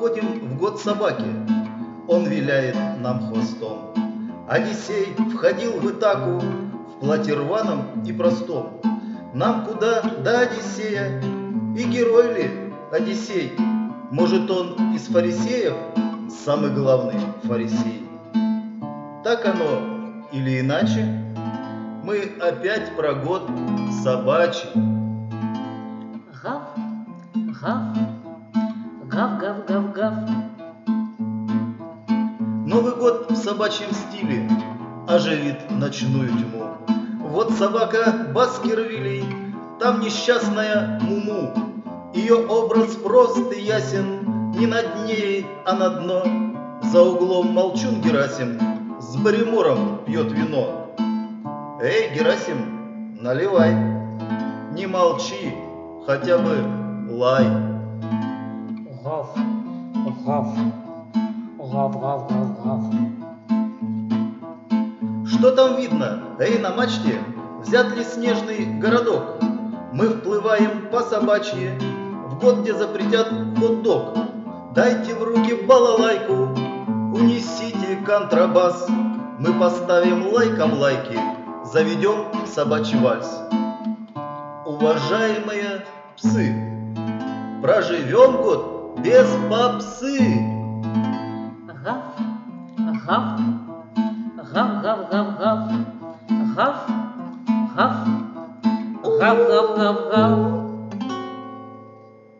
входим в год собаки, он виляет нам хвостом. Одиссей входил в Итаку в платье рваном и простом. Нам куда до Одиссея? И герой ли Одиссей? Может, он из фарисеев самый главный фарисей? Так оно или иначе, мы опять про год собачий. Гав, гав, гав, гав, гав, гав. Новый год в собачьем стиле оживит ночную тьму. Вот собака Баскервилей, там несчастная Муму. Ее образ прост и ясен, не над ней, а на дно. За углом молчун Герасим с Барримором пьет вино. Эй, Герасим, наливай, не молчи, хотя бы лай. Гав, гав, гав, гав, гав, гав. Что там видно? Эй, на мачте взят ли снежный городок? Мы вплываем по собачьи в год, где запретят хот-дог. Дайте в руки балалайку, унесите контрабас. Мы поставим лайком лайки, заведем собачий вальс. Уважаемые псы, проживем год без попсы.